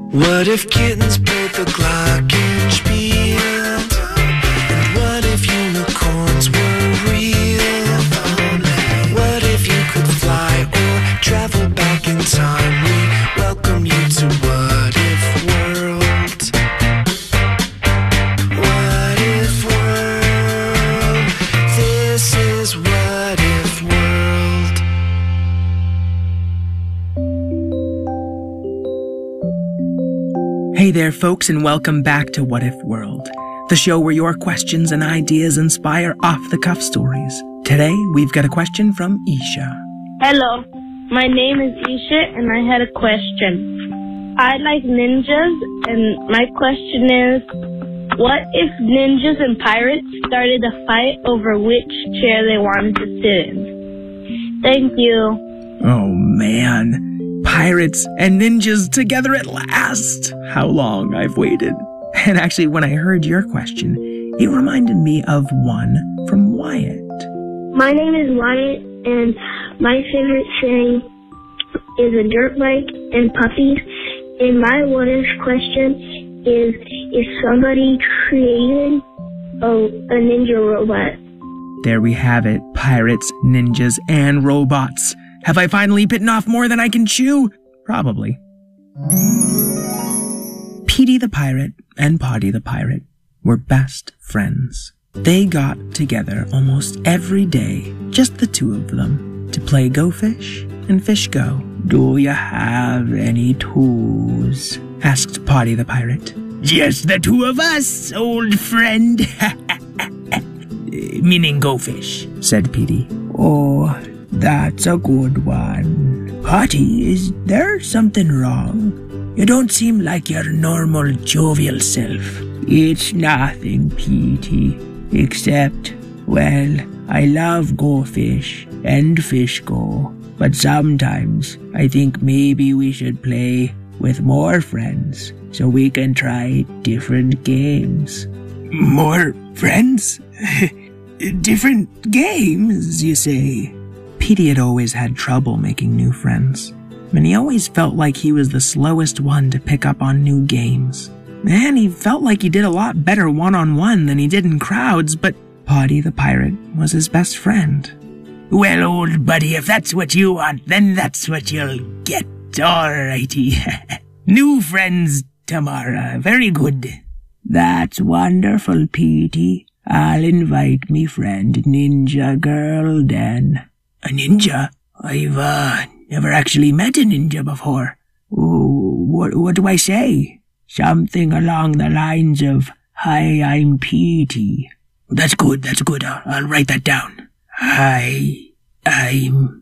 What if kittens played the glockenspiel? And what if unicorns were real? What if you could fly or travel back in time? We welcome you to What If World. What If World. This is What If World. Hey there, folks, and welcome back to What If World, the show where your questions and ideas inspire off-the-cuff stories. Today, we've got a question from Isha. Hello, my name is Isha, and I had a question. I like ninjas, and my question is, what if ninjas and pirates started a fight over which chair they wanted to sit in? Thank you. Oh, man. Pirates and ninjas together at last. How long I've waited. And actually, when I heard your question, it reminded me of one from Wyatt. My name is Wyatt, and my favorite thing is a dirt bike and puppies. And my what if question is somebody created a ninja robot? There we have it. Pirates, ninjas, and robots. Have I finally bitten off more than I can chew? Probably. Petey the Pirate and Potty the Pirate were best friends. They got together almost every day, just the two of them, to play Go Fish and Fish Go. Do you have any tools? Asked Potty the Pirate. Just the two of us, old friend. Meaning Go Fish, said Petey. Oh, that's a good one. Potty, is there something wrong? You don't seem like your normal jovial self. It's nothing, Petey, except, well, I love Go Fish and Fish Go, but sometimes I think maybe we should play with more friends so we can try different games. More friends? Different games, you say? Petey had always had trouble making new friends, and he always felt like he was the slowest one to pick up on new games. And he felt like he did a lot better one-on-one than he did in crowds, but Potty the Pirate was his best friend. Well, old buddy, if that's what you want, then that's what you'll get. Alrighty. New friends tomorrow. Very good. That's wonderful, Petey. I'll invite me friend Ninja Girl then. A ninja? I've never actually met a ninja before. What do I say? Something along the lines of, "Hi, I'm Petey." That's good. I'll write that down. Hi, I'm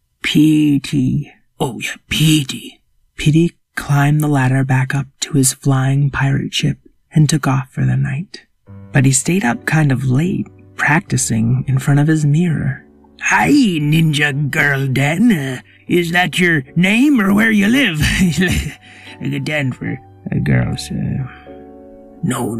Petey. Oh, yeah, Petey. Petey climbed the ladder back up to his flying pirate ship and took off for the night. But he stayed up kind of late, practicing in front of his mirror. Hi, Ninja Girl Den. Is that your name or where you live? Like a den for girls. No.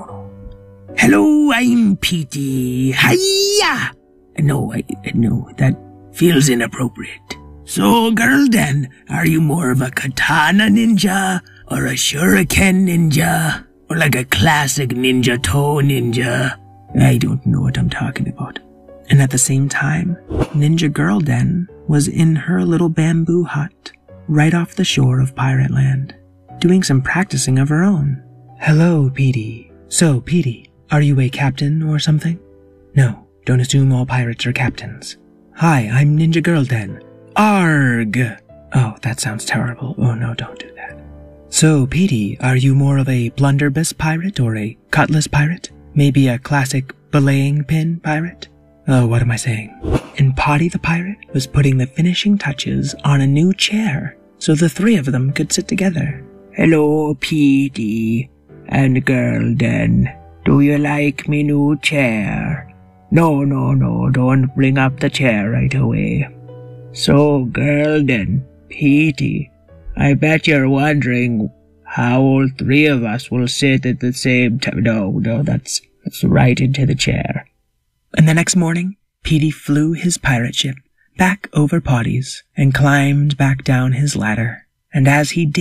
Hello, I'm Petey. Hiya! No, that feels inappropriate. So, Girl Den, are you more of a katana ninja or a shuriken ninja? Or like a classic ninja toe ninja? I don't know what I'm talking about. And at the same time, Ninja Girl Den was in her little bamboo hut, right off the shore of Pirate Land, doing some practicing of her own. Hello, Petey. So, Petey, are you a captain or something? No, don't assume all pirates are captains. Hi, I'm Ninja Girl Den. Arg! Oh, that sounds terrible. Oh no, don't do that. So, Petey, are you more of a blunderbuss pirate or a cutlass pirate? Maybe a classic belaying pin pirate? Oh, what am I saying? And Potty the Pirate was putting the finishing touches on a new chair so the three of them could sit together. Hello, Petey and Girl Den. Do you like me new chair? No, don't bring up the chair right away. So, Girl Den, Petey, I bet you're wondering how all three of us will sit at the same time. No, that's right into the chair. And the next morning, Petey flew his pirate ship back over Potty's and climbed back down his ladder. And as he did,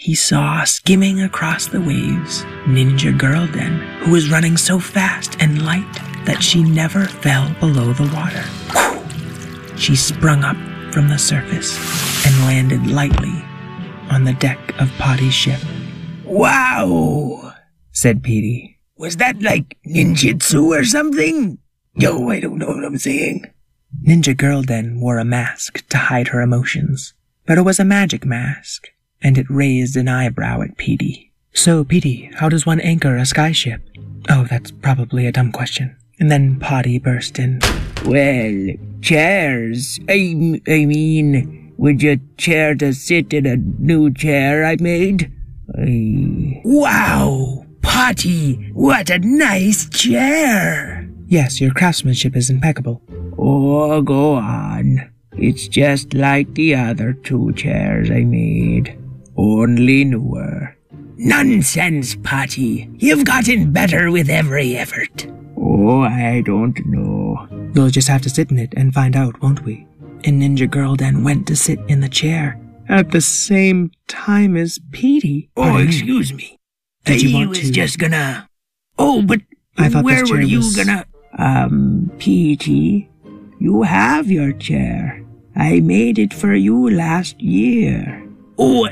he saw skimming across the waves Ninja Girlden, who was running so fast and light that she never fell below the water. She sprung up from the surface and landed lightly on the deck of Potty's ship. "Wow," said Petey. "Was that like ninjutsu or something?" "No, I don't know what I'm saying." Ninja Girlden wore a mask to hide her emotions, but it was a magic mask, and it raised an eyebrow at Petey. "So, Petey, how does one anchor a skyship?" "Oh, that's probably a dumb question." And then Potty burst in. "Well, chairs. I mean, would you care to sit in a new chair I made?" "Wow, Potty, what a nice chair!" "Yes, your craftsmanship is impeccable." "Oh, go on. It's just like the other 2 chairs I made, only newer." "Nonsense, Potty. You've gotten better with every effort." "Oh, I don't know." "We'll just have to sit in it and find out, won't we?" And Ninja Girlden went to sit in the chair at the same time as Petey. "Oh, excuse me. Did you want was to? just gonna... Oh, but I thought where this were chair you was- gonna... Petey, you have your chair. I made it for you last year." "Oh,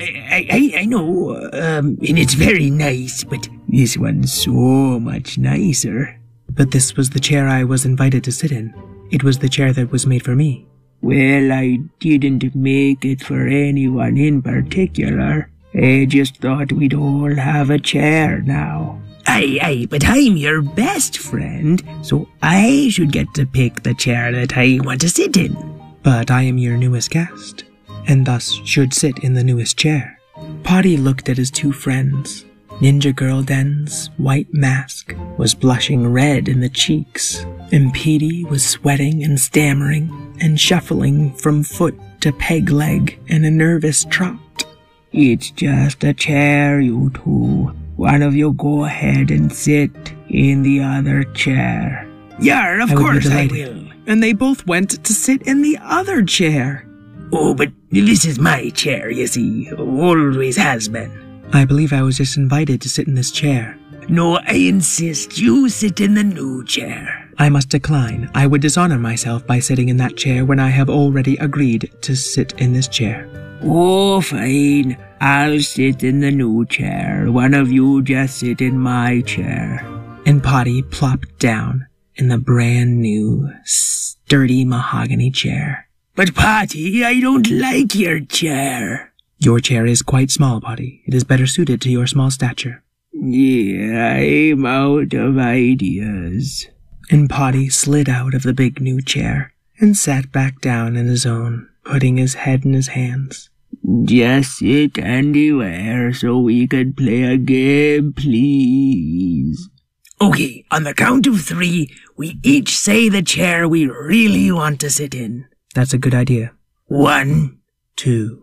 I know, and it's very nice, but this one's so much nicer." "But this was the chair I was invited to sit in. It was the chair that was made for me." "Well, I didn't make it for anyone in particular. I just thought we'd all have a chair now." Aye, but I'm your best friend, so I should get to pick the chair that I want to sit in." "But I am your newest guest, and thus should sit in the newest chair." Potty looked at his 2 friends. Ninja Girlden's white mask was blushing red in the cheeks, and Petey was sweating and stammering and shuffling from foot to peg leg in a nervous trot. "It's just a chair, you 2. One of you go ahead and sit in the other chair." "Yeah, of course I will." And they both went to sit in the other chair. "Oh, but this is my chair, you see. Always has been." "I believe I was just invited to sit in this chair." "No, I insist you sit in the new chair." "I must decline. I would dishonor myself by sitting in that chair when I have already agreed to sit in this chair." "Oh, fine. I'll sit in the new chair. One of you just sit in my chair." And Potty plopped down in the brand new, sturdy mahogany chair. "But Potty, I don't like your chair." "Your chair is quite small, Potty. It is better suited to your small stature." "Yeah, I'm out of ideas." And Potty slid out of the big new chair and sat back down in his own, putting his head in his hands. "Just sit anywhere so we can play a game, please." "Okay, on the count of 3, we each say the chair we really want to sit in." "That's a good idea." 1, 2,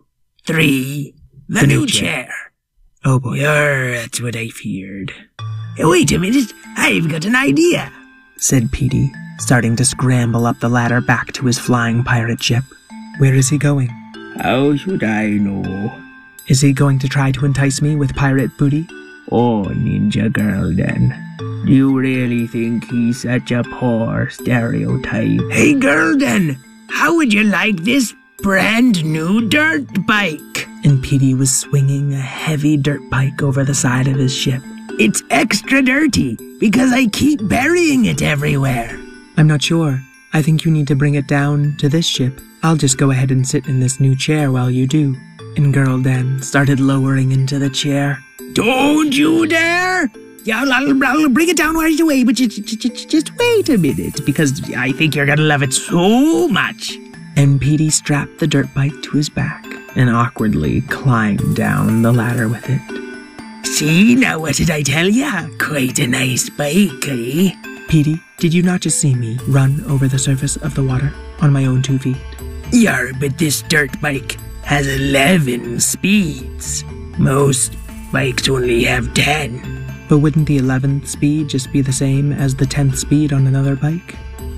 3, the new chair. "Oh boy." That's what I feared." "Wait a minute, I've got an idea," said Petey, starting to scramble up the ladder back to his flying pirate ship. "Where is he going?" "How should I know?" "Is he going to try to entice me with pirate booty?" "Oh, Ninja Girlden, do you really think he's such a poor stereotype?" "Hey, Girlden, how would you like this brand new dirt bike?" And Petey was swinging a heavy dirt bike over the side of his ship. "It's extra dirty because I keep burying it everywhere." "I'm not sure. I think you need to bring it down to this ship. I'll just go ahead and sit in this new chair while you do." And Girlden started lowering into the chair. "Don't you dare! Yeah, I'll bring it down right away, but just wait a minute, because I think you're gonna love it so much." And Petey strapped the dirt bike to his back and awkwardly climbed down the ladder with it. "See, now what did I tell ya? Quite a nice bike, eh?" "Petey, did you not just see me run over the surface of the water on my own 2 feet?" "Yeah, but this dirt bike has 11 speeds. Most bikes only have 10. "But wouldn't the 11th speed just be the same as the 10th speed on another bike?"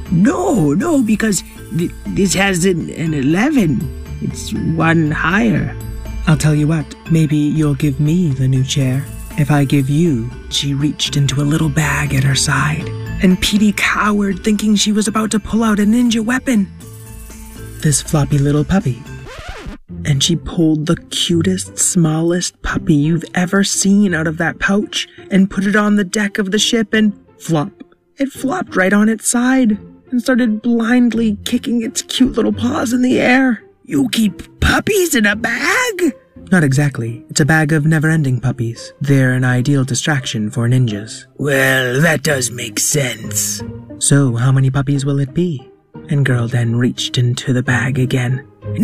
No, because this has an 11. It's one higher." I'll tell you what, maybe you'll give me the new chair. If I give you... She reached into a little bag at her side, and Petey cowered, thinking she was about to pull out a ninja weapon. This floppy little puppy. And she pulled the cutest, smallest puppy you've ever seen out of that pouch and put it on the deck of the ship and flop. It flopped right on its side and started blindly kicking its cute little paws in the air. You keep puppies in a bag? Not exactly. It's a bag of never-ending puppies. They're an ideal distraction for ninjas. Well, that does make sense. So, how many puppies will it be? And Girl then reached into the bag again.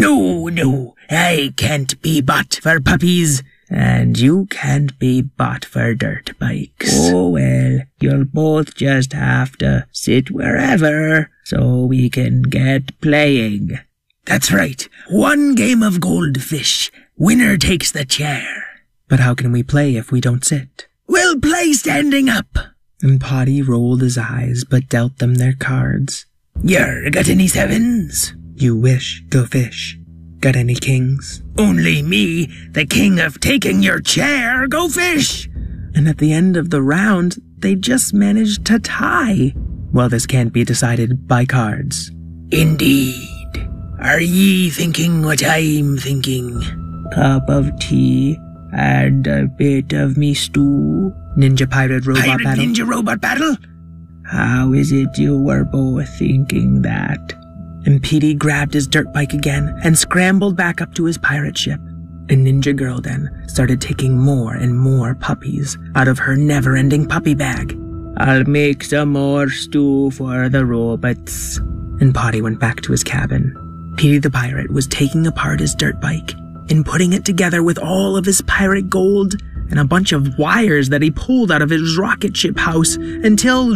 No, I can't be bought for puppies. And you can't be bought for dirt bikes. Oh well, you'll both just have to sit wherever so we can get playing. That's right, 1 game of goldfish. Winner takes the chair. But how can we play if we don't sit? We'll play standing up. And Potty rolled his eyes but dealt them their cards. Got any 7s? You wish, go fish. Got any kings? Only me, the king of taking your chair, go fish! And at the end of the round, they just managed to tie. Well, this can't be decided by cards. Indeed. Are ye thinking what I'm thinking? Cup of tea and a bit of me stew. Ninja pirate robot battle. Ninja robot battle? How is it you were both thinking that? And Petey grabbed his dirt bike again and scrambled back up to his pirate ship. And Ninja Girl then started taking more and more puppies out of her never-ending puppy bag. I'll make some more stew for the robots. And Potty went back to his cabin. Petey the pirate was taking apart his dirt bike and putting it together with all of his pirate gold and a bunch of wires that he pulled out of his rocket ship house until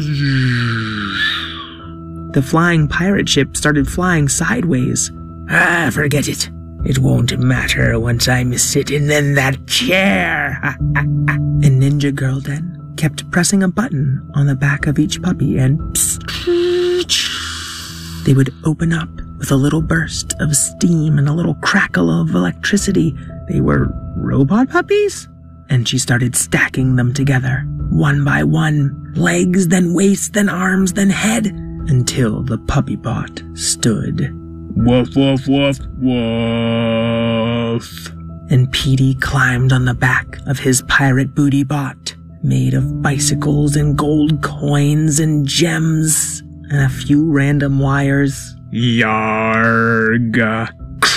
the flying pirate ship started flying sideways. Forget it. It won't matter once I'm sitting in that chair. And Ninja Girl then kept pressing a button on the back of each puppy and they would open up with a little burst of steam and a little crackle of electricity. They were robot puppies? And she started stacking them together, one by one, legs, then waist, then arms, then head, until the puppy bot stood. Woof, woof, woof, woof. And Petey climbed on the back of his pirate booty bot, made of bicycles and gold coins and gems and a few random wires. Yarg.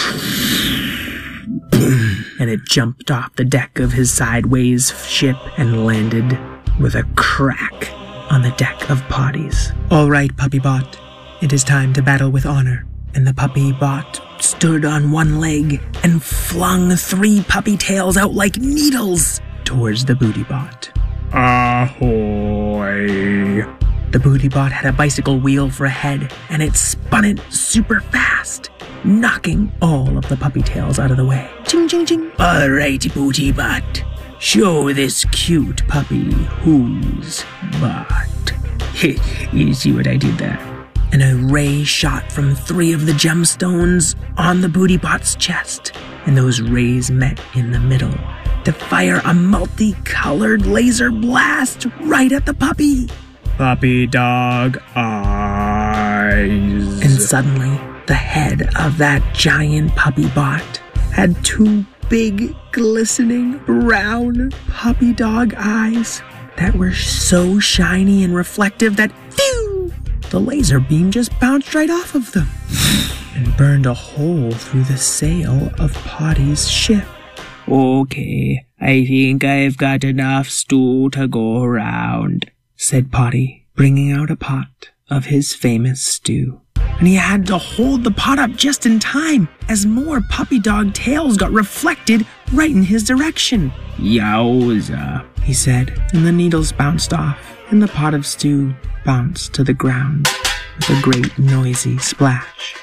And it jumped off the deck of his sideways ship and landed with a crack on the deck of Potty's. All right, Puppy Bot, it is time to battle with honor. And the Puppy Bot stood on one leg and flung 3 puppy tails out like needles towards the Booty Bot. Ahoy! The Booty Bot had a bicycle wheel for a head, and it spun it super fast, knocking all of the puppy tails out of the way. Ching, ching, ching. All right, Booty Bot. Show this cute puppy who's bot. You see what I did there? And a ray shot from 3 of the gemstones on the Booty Bot's chest, and those rays met in the middle to fire a multicolored laser blast right at the puppy. Puppy dog eyes. And suddenly, the head of that giant puppy bot had 2 big, glistening, brown puppy dog eyes that were so shiny and reflective that, phew, the laser beam just bounced right off of them and burned a hole through the sail of Potty's ship. Okay, I think I've got enough stew to go around, said Potty, bringing out a pot of his famous stew. And he had to hold the pot up just in time as more puppy dog tails got reflected right in his direction. Yowza, he said, and the needles bounced off, and the pot of stew bounced to the ground with a great noisy splash.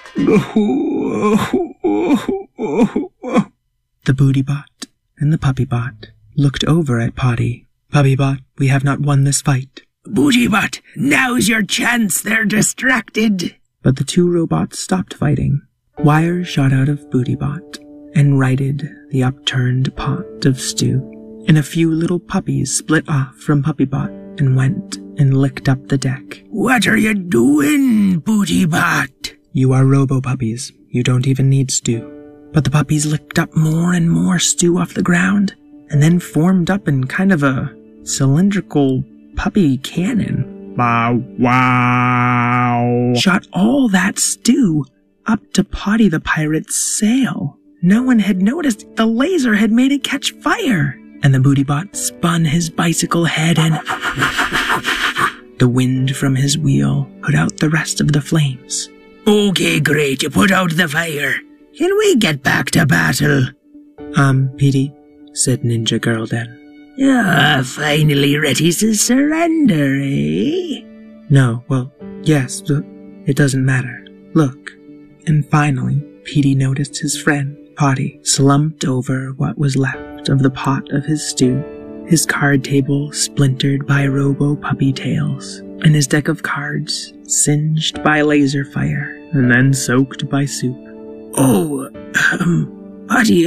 The Booty Bot and the Puppy Bot looked over at Potty. Puppy Bot, we have not won this fight. Booty Bot, now's your chance, they're distracted. But the 2 robots stopped fighting. Wires shot out of Booty Bot, and righted the upturned pot of stew. And a few little puppies split off from Puppybot and went and licked up the deck. What are you doing, Bootybot? You are robo-puppies. You don't even need stew. But the puppies licked up more and more stew off the ground, and then formed up in kind of a cylindrical puppy cannon. Bow wow. Shot all that stew up to Potty the pirate's sail. No one had noticed the laser had made it catch fire, and the Bootybot spun his bicycle head and the wind from his wheel put out the rest of the flames. Okay, great, you put out the fire. Can we get back to battle? Petey, said Ninja Girl then. Finally ready to surrender, eh? No, well, yes, but it doesn't matter. Look. And finally, Petey noticed his friend, Potty, slumped over what was left of the pot of his stew, his card table splintered by robo-puppy tails, and his deck of cards singed by laser fire and then soaked by soup. Oh, Potty,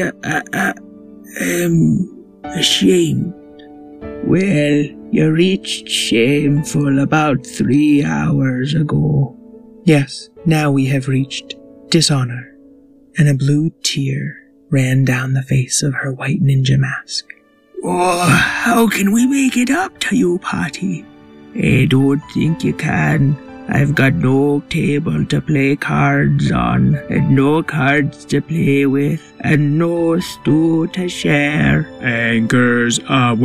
ashamed. Well, you reached Shameful about 3 hours ago. Yes, now we have reached Dishonor. And a blue tear ran down the face of her white ninja mask. Oh, how can we make it up to you, Potty? I don't think you can. I've got no table to play cards on, and no cards to play with, and no stew to share. Anchors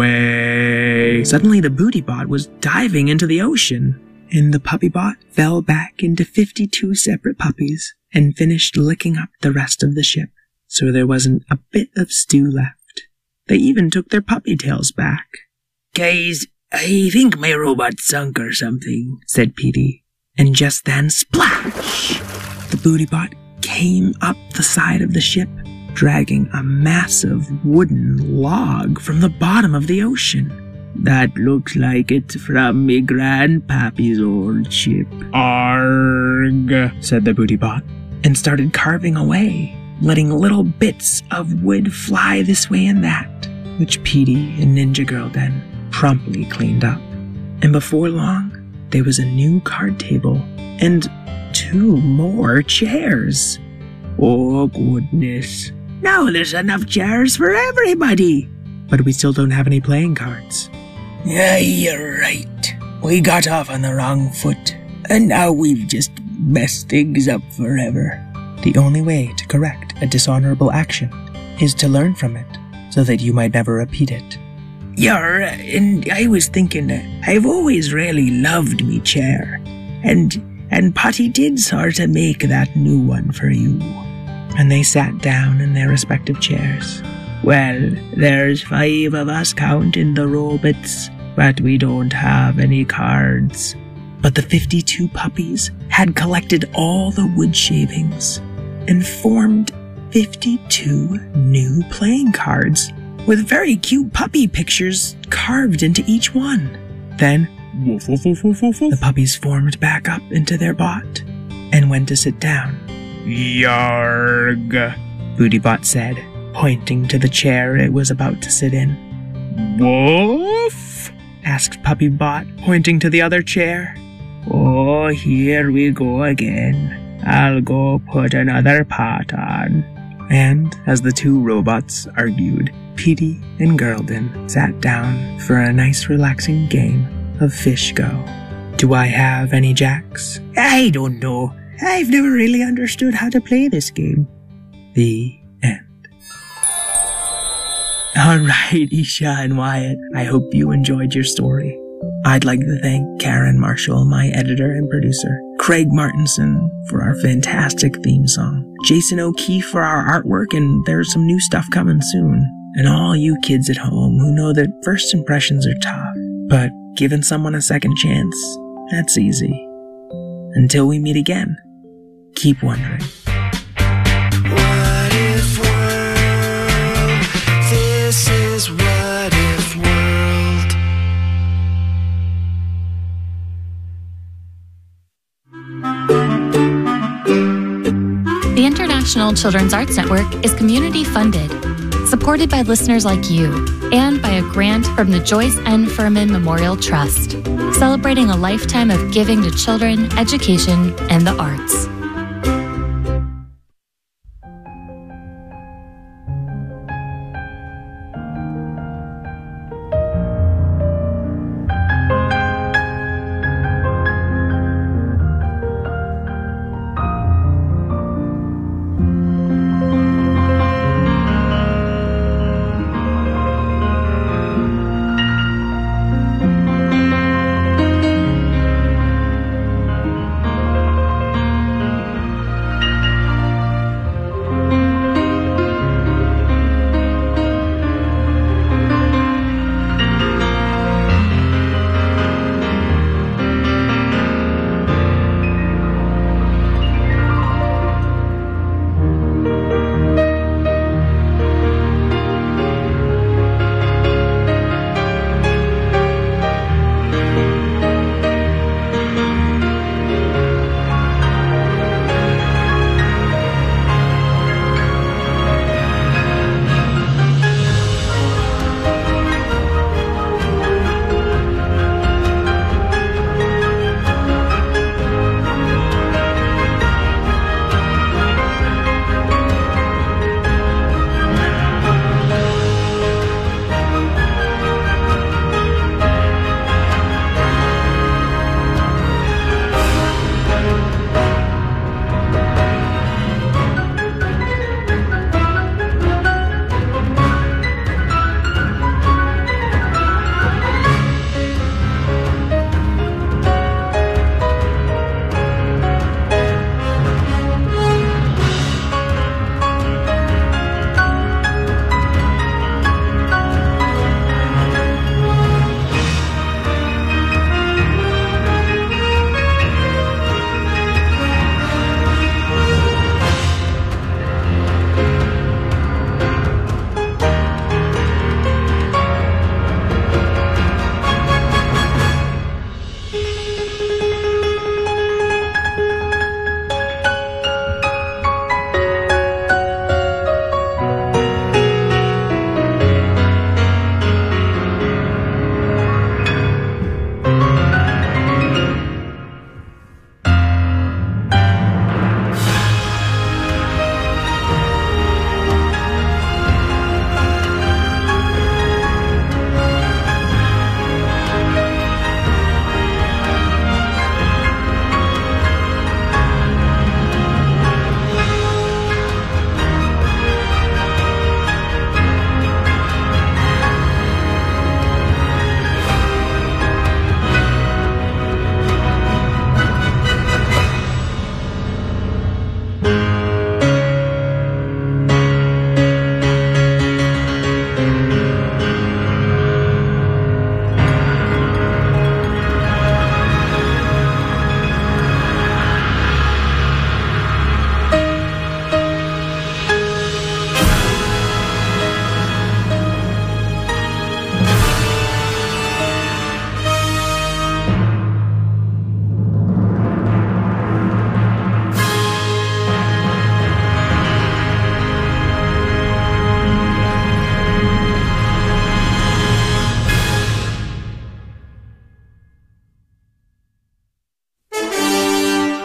away. Suddenly the Bootybot was diving into the ocean, and the Puppybot fell back into 52 separate puppies and finished licking up the rest of the ship, so there wasn't a bit of stew left. They even took their puppy tails back. Guys, I think my robot sunk or something, said Petey. And just then, splash! The Bootybot came up the side of the ship, dragging a massive wooden log from the bottom of the ocean. That looks like it's from me grandpappy's old ship. Arg, said the Bootybot, and started carving away, letting little bits of wood fly this way and that, which Petey and Ninja Girl then promptly cleaned up. And before long, there was a new card table and 2 more chairs. Oh, goodness. Now there's enough chairs for everybody. But we still don't have any playing cards. Yeah, you're right. We got off on the wrong foot, and now we've just messed things up forever. The only way to correct a dishonorable action is to learn from it, so that you might never repeat it. Yeah, and I was thinking, I've always really loved me chair, and Potty did sort of make that new one for you. And they sat down in their respective chairs. Well, there's 5 of us counting the robots, but we don't have any cards. But the 52 puppies had collected all the wood shavings and formed 52 new playing cards with very cute puppy pictures carved into each one. Then, woof, woof, woof, woof, woof, woof. The puppies formed back up into their bot and went to sit down. Yarg, Bootybot said, pointing to the chair it was about to sit in. Woof? Asked Puppybot, pointing to the other chair. Oh, here we go again. I'll go put another pot on. And as the 2 robots argued, Petey and Girlden sat down for a nice relaxing game of Fish Go. Do I have any jacks? I don't know. I've never really understood how to play this game. The end. Alright, Isha and Wyatt, I hope you enjoyed your story. I'd like to thank Karen Marshall, my editor and producer, Craig Martinson for our fantastic theme song, Jason O'Keefe for our artwork, and there's some new stuff coming soon, and all you kids at home who know that first impressions are tough, but giving someone a second chance, that's easy. Until we meet again, keep wondering. What if world? This is what if world. The International National Children's Arts Network is community funded, supported by listeners like you, and by a grant from the Joyce N. Furman Memorial Trust, celebrating a lifetime of giving to children, education, and the arts.